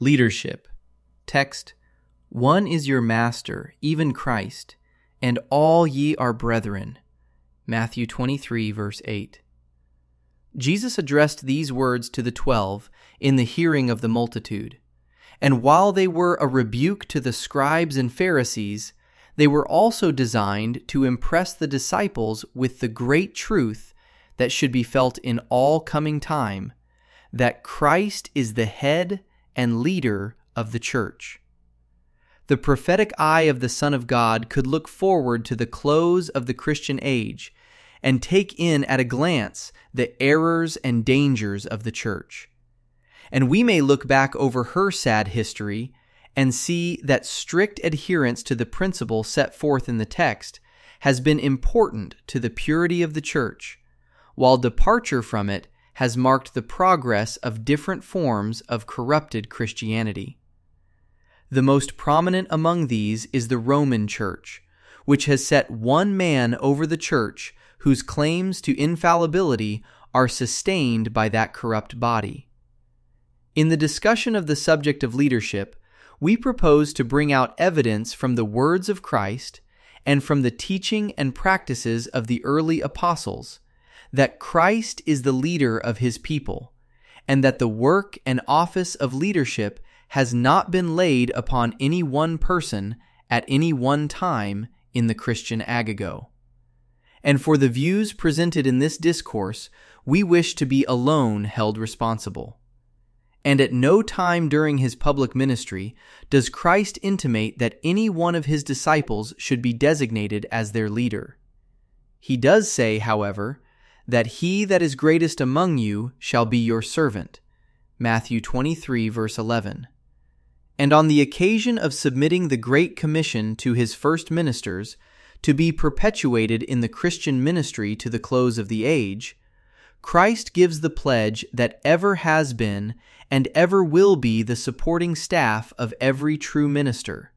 Leadership. Text: One is your master, even Christ, and all ye are brethren. Matthew 23, verse 8. Jesus addressed these words to the 12 in the hearing of the multitude. And while they were a rebuke to the scribes and Pharisees, they were also designed to impress the disciples with the great truth that should be felt in all coming time, that Christ is the head and leader of the church. The prophetic eye of the Son of God could look forward to the close of the Christian age and take in at a glance the errors and dangers of the church. And we may look back over her sad history and see that strict adherence to the principle set forth in the text has been important to the purity of the church, while departure from it has marked the progress of different forms of corrupted Christianity. The most prominent among these is the Roman Church, which has set one man over the church whose claims to infallibility are sustained by that corrupt body. In the discussion of the subject of leadership, we propose to bring out evidence from the words of Christ and from the teaching and practices of the early apostles that Christ is the leader of his people, and that the work and office of leadership has not been laid upon any one person at any one time in the Christian agago. And for the views presented in this discourse, we wish to be alone held responsible. And at no time during his public ministry does Christ intimate that any one of his disciples should be designated as their leader. He does say, however, that he that is greatest among you shall be your servant. Matthew 23, verse 11. And on the occasion of submitting the Great Commission to his first ministers to be perpetuated in the Christian ministry to the close of the age, Christ gives the pledge that ever has been and ever will be the supporting staff of every true minister.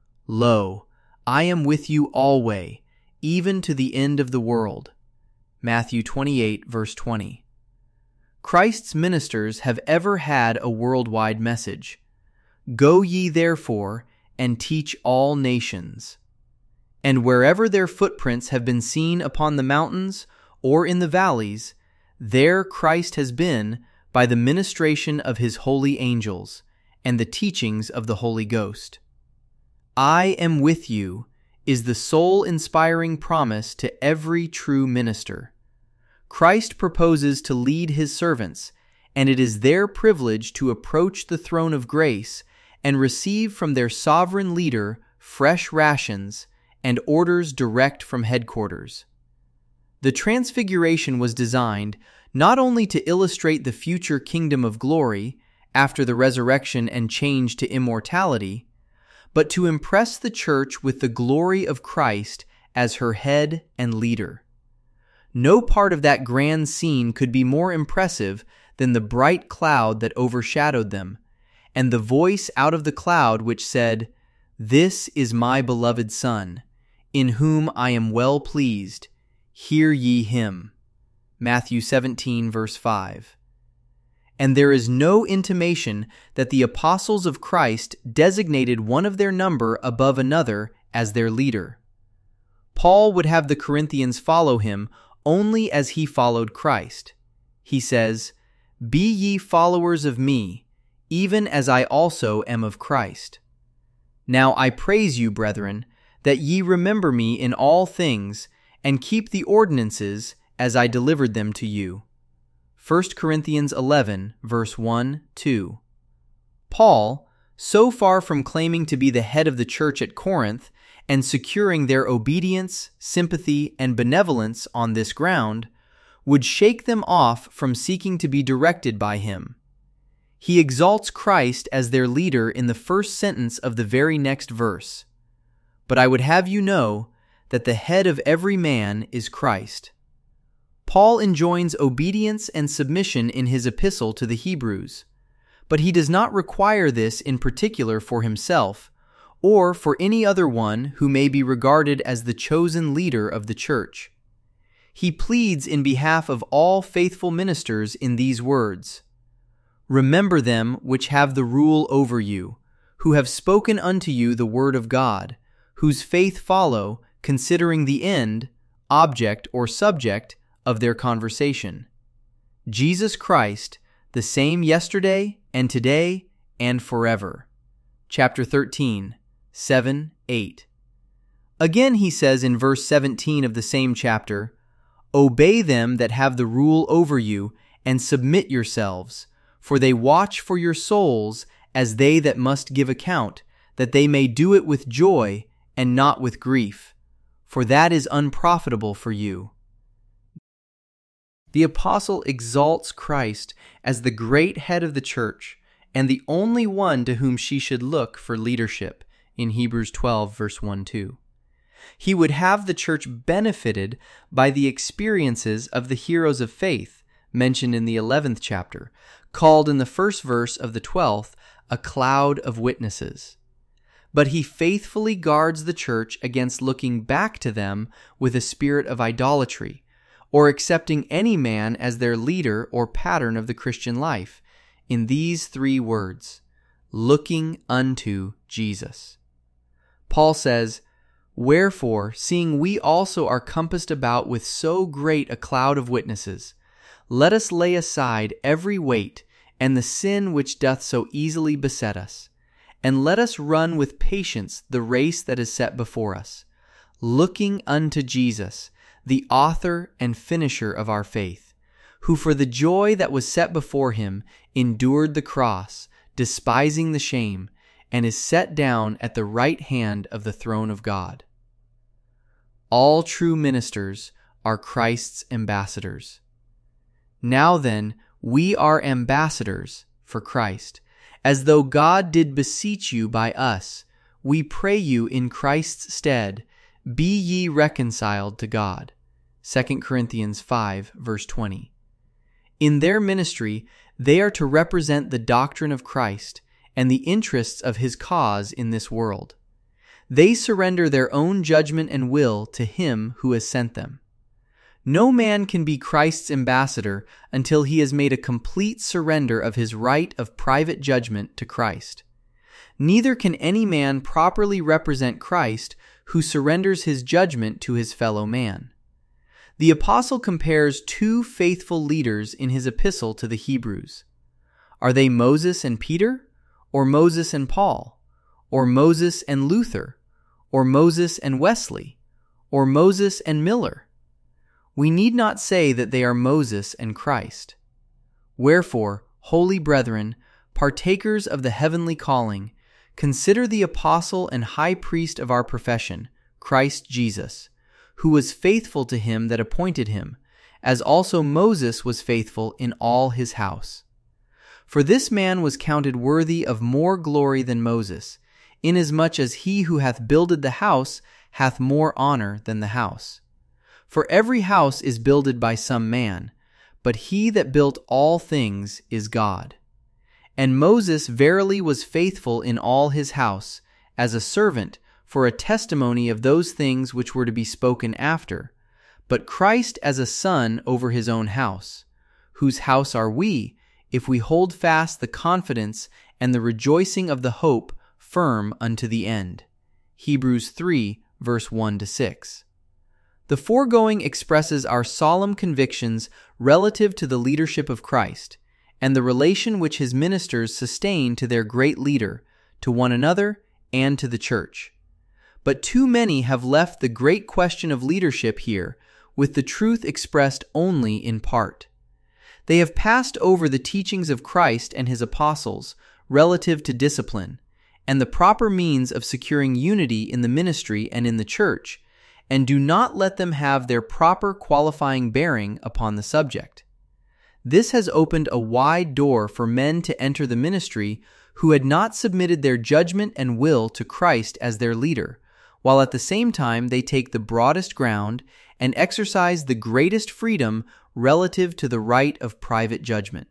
Lo, I am with you alway, even to the end of the world. Matthew 28, verse 20. Christ's ministers have ever had a worldwide message. Go ye therefore, and teach all nations. And wherever their footprints have been seen upon the mountains or in the valleys, there Christ has been by the ministration of his holy angels and the teachings of the Holy Ghost. I am with you is the soul-inspiring promise to every true minister. Christ proposes to lead his servants, and it is their privilege to approach the throne of grace and receive from their sovereign leader fresh rations and orders direct from headquarters. The Transfiguration was designed not only to illustrate the future kingdom of glory after the resurrection and change to immortality, but to impress the church with the glory of Christ as her head and leader. No part of that grand scene could be more impressive than the bright cloud that overshadowed them, and the voice out of the cloud which said, "This is my beloved Son, in whom I am well pleased. Hear ye him." Matthew 17, verse 5. And there is no intimation that the apostles of Christ designated one of their number above another as their leader. Paul would have the Corinthians follow him only as he followed Christ. He says, "Be ye followers of me, even as I also am of Christ. Now I praise you, brethren, that ye remember me in all things, and keep the ordinances as I delivered them to you." 1 Corinthians 11, verse 1, 2. Paul, so far from claiming to be the head of the church at Corinth and securing their obedience, sympathy, and benevolence on this ground, would shake them off from seeking to be directed by him. He exalts Christ as their leader in the first sentence of the very next verse. But I would have you know that the head of every man is Christ. Paul enjoins obedience and submission in his epistle to the Hebrews, but he does not require this in particular for himself, or for any other one who may be regarded as the chosen leader of the church. He pleads in behalf of all faithful ministers in these words, Remember them which have the rule over you, who have spoken unto you the word of God, whose faith follow, considering the end, object, or subject of their conversation. Jesus Christ, the same yesterday and today and forever. Chapter 13, 7, 8. Again he says in verse 17 of the same chapter, Obey them that have the rule over you, and submit yourselves, for they watch for your souls as they that must give account, that they may do it with joy and not with grief, for that is unprofitable for you. The apostle exalts Christ as the great head of the church and the only one to whom she should look for leadership in Hebrews 12, verse 1-2. He would have the church benefited by the experiences of the heroes of faith mentioned in the 11th chapter, called in the first verse of the 12th a cloud of witnesses. But he faithfully guards the church against looking back to them with a spirit of idolatry, or accepting any man as their leader or pattern of the Christian life, in these three words, looking unto Jesus. Paul says, Wherefore, seeing we also are compassed about with so great a cloud of witnesses, let us lay aside every weight and the sin which doth so easily beset us, and let us run with patience the race that is set before us, looking unto Jesus, the author and finisher of our faith, who for the joy that was set before him endured the cross, despising the shame, and is set down at the right hand of the throne of God. All true ministers are Christ's ambassadors. Now then, we are ambassadors for Christ, as though God did beseech you by us. We pray you in Christ's stead, be ye reconciled to God. 2 Corinthians 5, verse 20. In their ministry, they are to represent the doctrine of Christ and the interests of his cause in this world. They surrender their own judgment and will to him who has sent them. No man can be Christ's ambassador until he has made a complete surrender of his right of private judgment to Christ. Neither can any man properly represent Christ who surrenders his judgment to his fellow man. The apostle compares two faithful leaders in his epistle to the Hebrews. Are they Moses and Peter, or Moses and Paul, or Moses and Luther, or Moses and Wesley, or Moses and Miller? We need not say that they are Moses and Christ. Wherefore, holy brethren, partakers of the heavenly calling, consider the apostle and high priest of our profession, Christ Jesus, who was faithful to him that appointed him, as also Moses was faithful in all his house. For this man was counted worthy of more glory than Moses, inasmuch as he who hath builded the house hath more honor than the house. For every house is builded by some man, but he that built all things is God. And Moses verily was faithful in all his house, as a servant, for a testimony of those things which were to be spoken after, but Christ as a son over his own house, whose house are we, if we hold fast the confidence and the rejoicing of the hope firm unto the end. Hebrews 3, verse 1-6. The foregoing expresses our solemn convictions relative to the leadership of Christ, and the relation which his ministers sustain to their great leader, to one another, and to the church. But too many have left the great question of leadership here with the truth expressed only in part. They have passed over the teachings of Christ and his apostles relative to discipline, and the proper means of securing unity in the ministry and in the church, and do not let them have their proper qualifying bearing upon the subject. This has opened a wide door for men to enter the ministry who had not submitted their judgment and will to Christ as their leader, while at the same time they take the broadest ground and exercise the greatest freedom relative to the right of private judgment.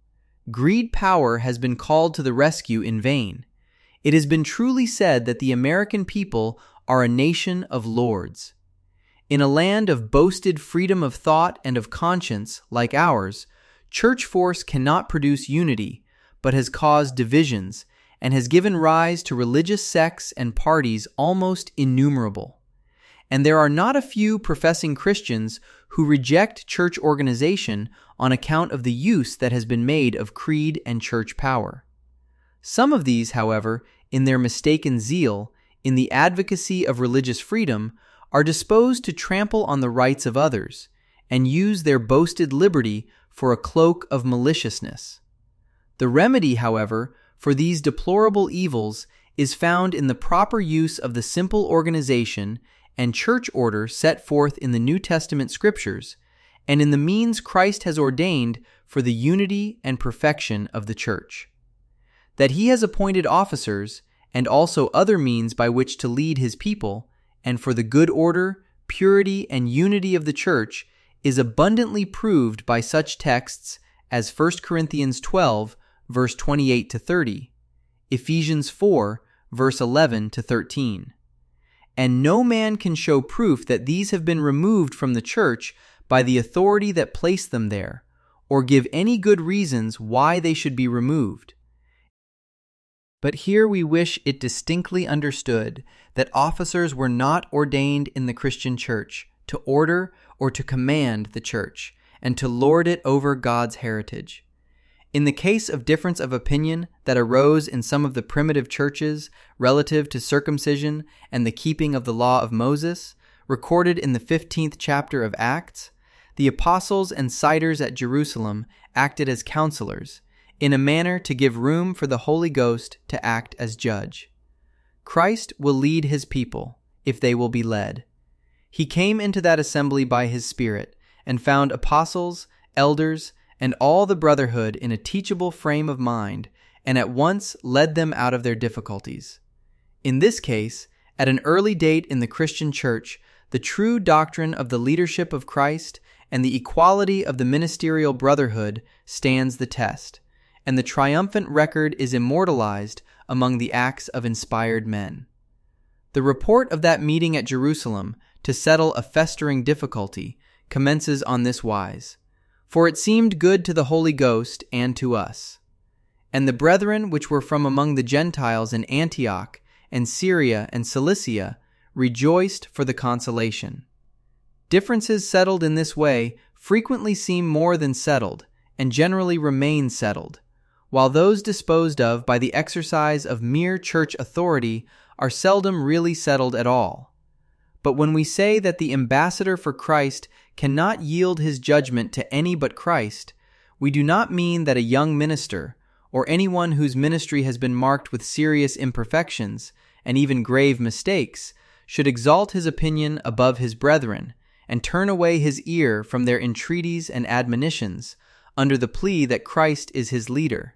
Greed power has been called to the rescue in vain. It has been truly said that the American people are a nation of lords. In a land of boasted freedom of thought and of conscience like ours, church force cannot produce unity, but has caused divisions and has given rise to religious sects and parties almost innumerable. And there are not a few professing Christians who reject church organization on account of the use that has been made of creed and church power. Some of these, however, in their mistaken zeal, in the advocacy of religious freedom, are disposed to trample on the rights of others, and use their boasted liberty for a cloak of maliciousness. The remedy, however, for these deplorable evils is found in the proper use of the simple organization and church order set forth in the New Testament Scriptures, and in the means Christ has ordained for the unity and perfection of the church. That he has appointed officers, and also other means by which to lead his people, and for the good order, purity, and unity of the church, is abundantly proved by such texts as 1 Corinthians 12, verse 28 to 30, Ephesians 4, verse 11 to 13. And no man can show proof that these have been removed from the church by the authority that placed them there, or give any good reasons why they should be removed. But here we wish it distinctly understood that officers were not ordained in the Christian church to order or to command the church, and to lord it over God's heritage. In the case of difference of opinion that arose in some of the primitive churches relative to circumcision and the keeping of the law of Moses, recorded in the 15th chapter of Acts, the apostles and citers at Jerusalem acted as counselors, in a manner to give room for the Holy Ghost to act as judge. Christ will lead his people, if they will be led. He came into that assembly by his Spirit, and found apostles, elders, and all the brotherhood in a teachable frame of mind, and at once led them out of their difficulties. In this case, at an early date in the Christian church, the true doctrine of the leadership of Christ and the equality of the ministerial brotherhood stands the test, and the triumphant record is immortalized among the acts of inspired men. The report of that meeting at Jerusalem to settle a festering difficulty commences on this wise: For it seemed good to the Holy Ghost and to us. And the brethren which were from among the Gentiles in Antioch and Syria and Cilicia rejoiced for the consolation. Differences settled in this way frequently seem more than settled, and generally remain settled, while those disposed of by the exercise of mere church authority are seldom really settled at all. But when we say that the ambassador for Christ cannot yield his judgment to any but Christ, we do not mean that a young minister, or anyone whose ministry has been marked with serious imperfections and even grave mistakes, should exalt his opinion above his brethren, and turn away his ear from their entreaties and admonitions, under the plea that Christ is his leader.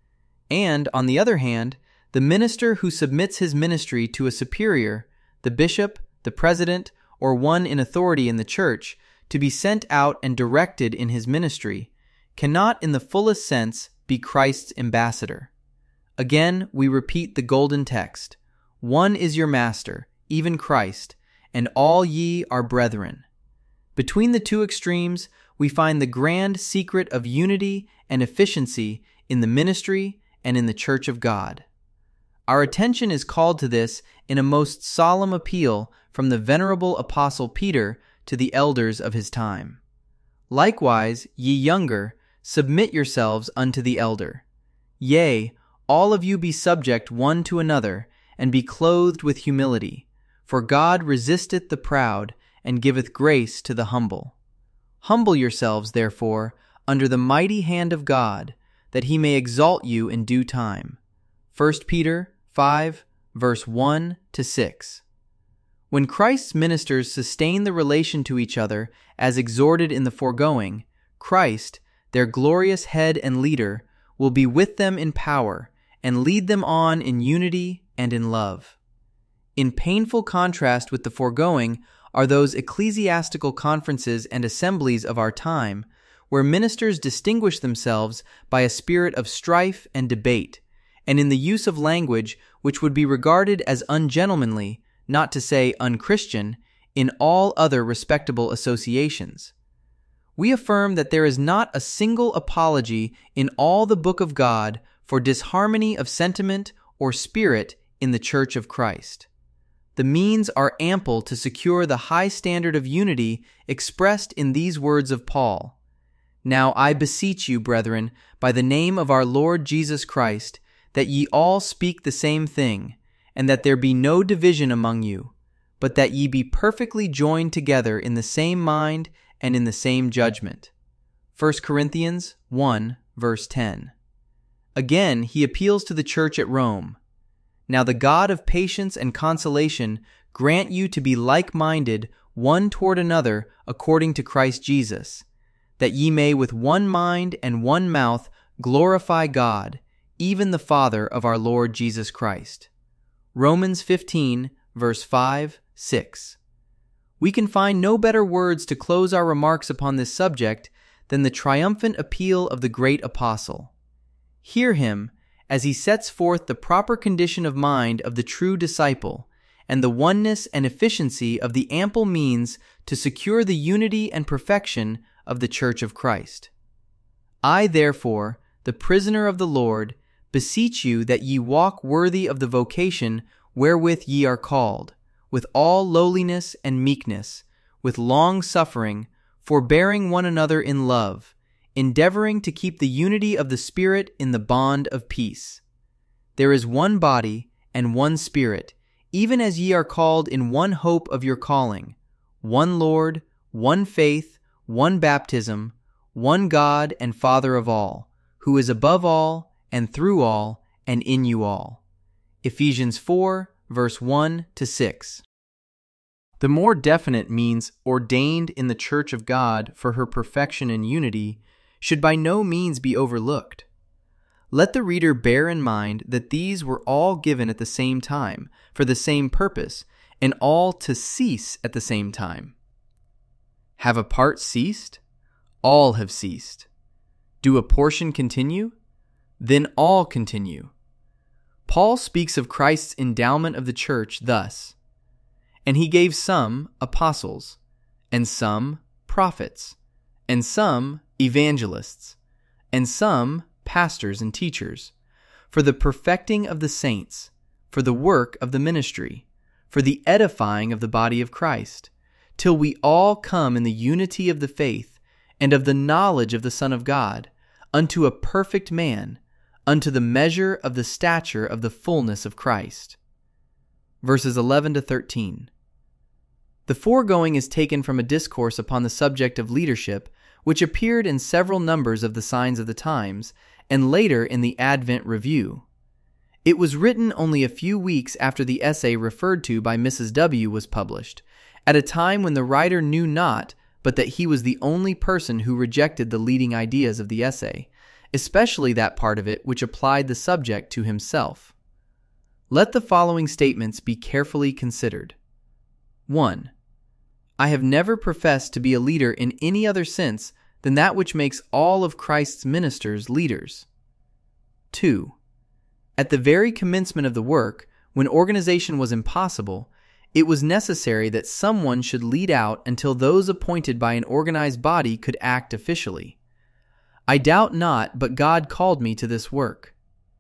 And, on the other hand, the minister who submits his ministry to a superior, the bishop, the president, or one in authority in the church, to be sent out and directed in his ministry, cannot in the fullest sense be Christ's ambassador. Again, we repeat the golden text: One is your master, even Christ, and all ye are brethren. Between the two extremes, we find the grand secret of unity and efficiency in the ministry and in the church of God. Our attention is called to this in a most solemn appeal from the venerable apostle Peter to the elders of his time. Likewise, ye younger, submit yourselves unto the elder. Yea, all of you be subject one to another, and be clothed with humility. For God resisteth the proud, and giveth grace to the humble. Humble yourselves, therefore, under the mighty hand of God, that he may exalt you in due time. 1 Peter 5, verse 1 to 6. When Christ's ministers sustain the relation to each other as exhorted in the foregoing, Christ, their glorious head and leader, will be with them in power and lead them on in unity and in love. In painful contrast with the foregoing are those ecclesiastical conferences and assemblies of our time, where ministers distinguish themselves by a spirit of strife and debate, and in the use of language which would be regarded as ungentlemanly, not to say unchristian, in all other respectable associations. We affirm that there is not a single apology in all the book of God for disharmony of sentiment or spirit in the Church of Christ. The means are ample to secure the high standard of unity expressed in these words of Paul. Now I beseech you, brethren, by the name of our Lord Jesus Christ, that ye all speak the same thing, and that there be no division among you, but that ye be perfectly joined together in the same mind and in the same judgment. 1 Corinthians 1, verse 10. Again, he appeals to the church at Rome. Now the God of patience and consolation grant you to be like-minded one toward another according to Christ Jesus, that ye may with one mind and one mouth glorify God, even the Father of our Lord Jesus Christ. Romans 15, verse 5, 6. We can find no better words to close our remarks upon this subject than the triumphant appeal of the great apostle. Hear him as he sets forth the proper condition of mind of the true disciple and the oneness and efficiency of the ample means to secure the unity and perfection of the Church of Christ. I, therefore, the prisoner of the Lord, beseech you that ye walk worthy of the vocation wherewith ye are called, with all lowliness and meekness, with long suffering, forbearing one another in love, endeavoring to keep the unity of the Spirit in the bond of peace. There is one body and one Spirit, even as ye are called in one hope of your calling, one Lord, one faith, one baptism, one God and Father of all, who is above all, and through all, and in you all. Ephesians 4, verse 1 to 6. The more definite means ordained in the Church of God for her perfection and unity should by no means be overlooked. Let the reader bear in mind that these were all given at the same time, for the same purpose, and all to cease at the same time. Have a part ceased? All have ceased. Do a portion continue? Then all continue. Paul speaks of Christ's endowment of the church thus, and he gave some apostles, and some prophets, and some evangelists, and some pastors and teachers, for the perfecting of the saints, for the work of the ministry, for the edifying of the body of Christ, till we all come in the unity of the faith and of the knowledge of the Son of God, unto a perfect man, unto the measure of the stature of the fullness of Christ. Verses 11 to 13. The foregoing is taken from a discourse upon the subject of leadership, which appeared in several numbers of the Signs of the Times, and later in the Advent Review. It was written only a few weeks after the essay referred to by Mrs. W. was published, at a time when the writer knew not but that he was the only person who rejected the leading ideas of the essay, especially that part of it which applied the subject to himself. Let the following statements be carefully considered. 1. I have never professed to be a leader in any other sense than that which makes all of Christ's ministers leaders. 2. At the very commencement of the work, when organization was impossible, it was necessary that someone should lead out until those appointed by an organized body could act officially. I doubt not but God called me to this work.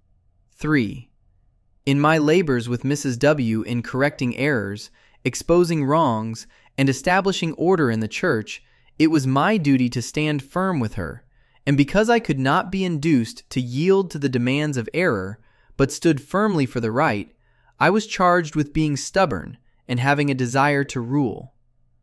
3. In my labors with Mrs. W. in correcting errors, exposing wrongs, and establishing order in the church, it was my duty to stand firm with her, and because I could not be induced to yield to the demands of error, but stood firmly for the right, I was charged with being stubborn and having a desire to rule.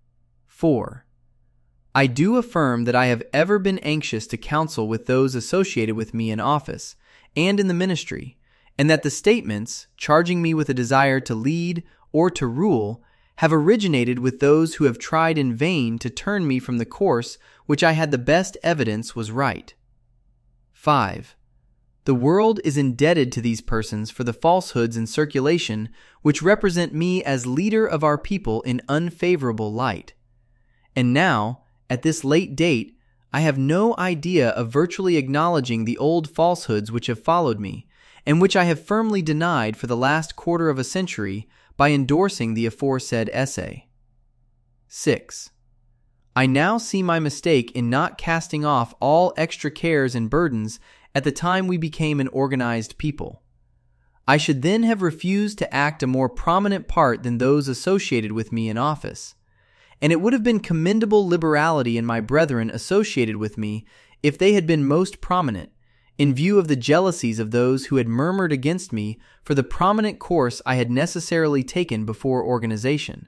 4. I do affirm that I have ever been anxious to counsel with those associated with me in office and in the ministry, and that the statements, charging me with a desire to lead or to rule, have originated with those who have tried in vain to turn me from the course which I had the best evidence was right. 5. The world is indebted to these persons for the falsehoods in circulation which represent me as leader of our people in unfavorable light. And now, at this late date, I have no idea of virtually acknowledging the old falsehoods which have followed me, and which I have firmly denied for the last quarter of a century by endorsing the aforesaid essay. 6. I now see my mistake in not casting off all extra cares and burdens at the time we became an organized people. I should then have refused to act a more prominent part than those associated with me in office, and it would have been commendable liberality in my brethren associated with me if they had been most prominent, in view of the jealousies of those who had murmured against me for the prominent course I had necessarily taken before organization.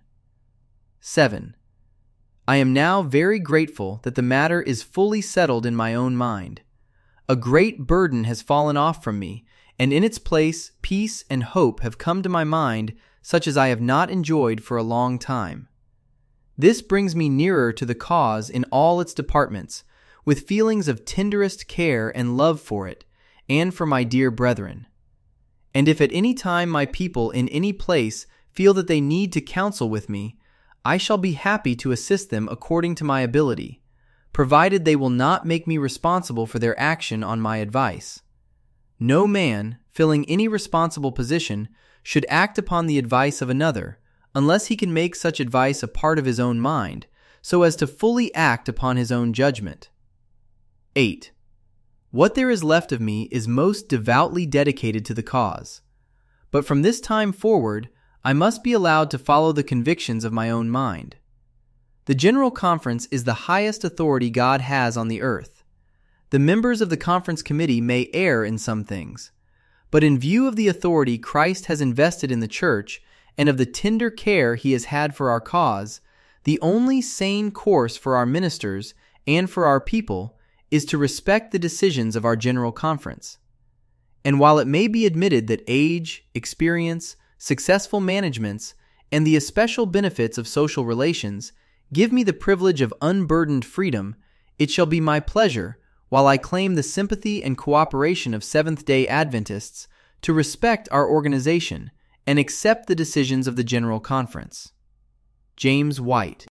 7. I am now very grateful that the matter is fully settled in my own mind. A great burden has fallen off from me, and in its place peace and hope have come to my mind such as I have not enjoyed for a long time. This brings me nearer to the cause in all its departments, with feelings of tenderest care and love for it, and for my dear brethren. And if at any time my people in any place feel that they need to counsel with me, I shall be happy to assist them according to my ability, provided they will not make me responsible for their action on my advice. No man, filling any responsible position, should act upon the advice of another, unless he can make such advice a part of his own mind, so as to fully act upon his own judgment. 8. What there is left of me is most devoutly dedicated to the cause. But from this time forward, I must be allowed to follow the convictions of my own mind. The General Conference is the highest authority God has on the earth. The members of the conference committee may err in some things, but in view of the authority Christ has invested in the church and of the tender care he has had for our cause, the only sane course for our ministers and for our people is to respect the decisions of our General Conference. And while it may be admitted that age, experience, successful managements, and the especial benefits of social relations give me the privilege of unburdened freedom, it shall be my pleasure, while I claim the sympathy and cooperation of Seventh-day Adventists, to respect our organization and accept the decisions of the General Conference. James White.